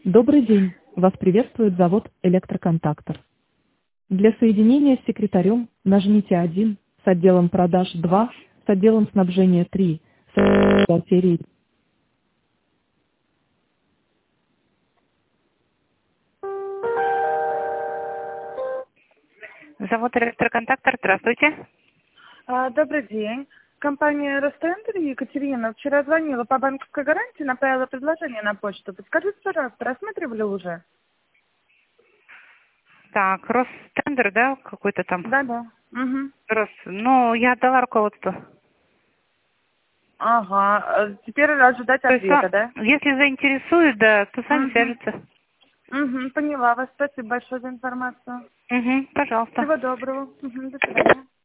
Добрый день. Вас приветствует завод «Электроконтактор». Для соединения с секретарем нажмите 1, с отделом продаж 2, с отделом снабжения 3, с отделом бухгалтерии. Завод «Электроконтактор», здравствуйте. Добрый день. Компания «Ростендер» Екатерина вчера звонила по банковской гарантии, направила предложение на почту. Подскажите, пожалуйста, рассматривали уже? Так, Ростендер, да, какой-то там? Да. Угу. Ну, я отдала руководству. Ага. Теперь ожидать То есть, ответа, да? если заинтересует, да, то сами Угу. свяжутся. Угу. Поняла вас. Спасибо большое за информацию. Угу, пожалуйста. Всего доброго. Угу. До свидания.